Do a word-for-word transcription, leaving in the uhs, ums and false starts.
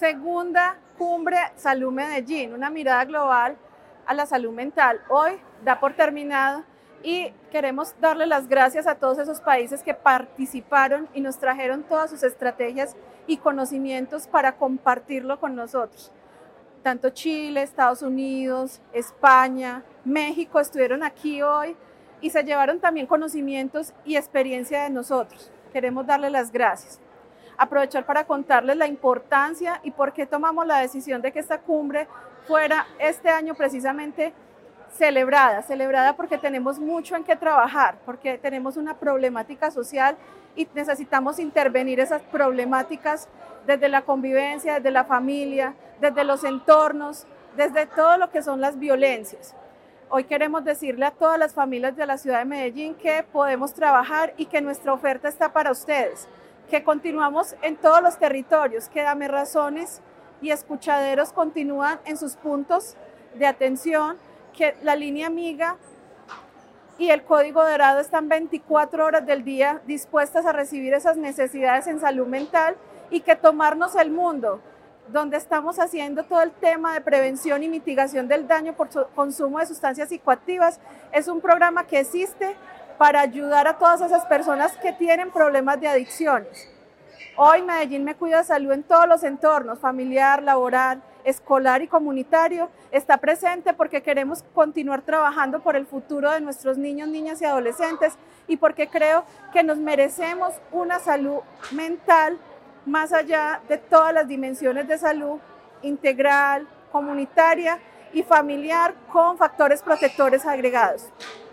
Segunda cumbre Salud Medellín, una mirada global a la salud mental. Hoy da por terminado y queremos darle las gracias a todos esos países que participaron y nos trajeron todas sus estrategias y conocimientos para compartirlo con nosotros. Tanto Chile, Estados Unidos, España, México estuvieron aquí hoy y se llevaron también conocimientos y experiencia de nosotros. Queremos darle las gracias. Aprovechar para contarles la importancia y por qué tomamos la decisión de que esta cumbre fuera este año precisamente celebrada, celebrada porque tenemos mucho en qué trabajar, porque tenemos una problemática social y necesitamos intervenir esas problemáticas desde la convivencia, desde la familia, desde los entornos, desde todo lo que son las violencias. Hoy queremos decirle a todas las familias de la ciudad de Medellín que podemos trabajar y que nuestra oferta está para ustedes, que continuamos en todos los territorios, que Dame Razones y Escuchaderos continúan en sus puntos de atención, que la línea amiga y el código dorado están veinticuatro horas del día dispuestas a recibir esas necesidades en salud mental y que Tomarnos el Mundo, donde estamos haciendo todo el tema de prevención y mitigación del daño por consumo de sustancias psicoactivas, es un programa que existe para ayudar a todas esas personas que tienen problemas de adicciones. Hoy Medellín Me Cuida Salud en todos los entornos, familiar, laboral, escolar y comunitario, está presente porque queremos continuar trabajando por el futuro de nuestros niños, niñas y adolescentes y porque creo que nos merecemos una salud mental más allá de todas las dimensiones de salud integral, comunitaria y familiar con factores protectores agregados.